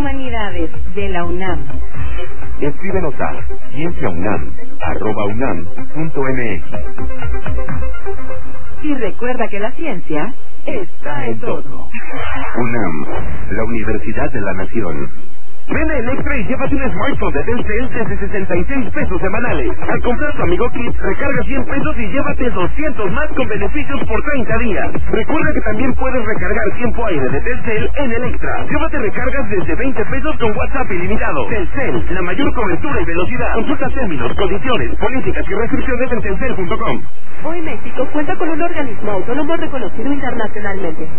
Humanidades de la UNAM. Escríbenos a cienciaunam@unam.mx. Y recuerda que la ciencia está en todo. UNAM, la Universidad de la Nación. Ven a Electra y llévate un smartphone de Telcel desde 66 pesos semanales. Al comprar tu Amigo Kit, recarga 100 pesos y llévate 200 más con beneficios por 30 días. Recuerda que también puedes recargar tiempo aire de Telcel en Electra. Llévate recargas desde 20 pesos con WhatsApp ilimitado. Telcel, la mayor cobertura y velocidad. Consulta términos, condiciones, políticas y restricciones en telcel.com. Hoy México cuenta con un organismo autónomo reconocido internacionalmente.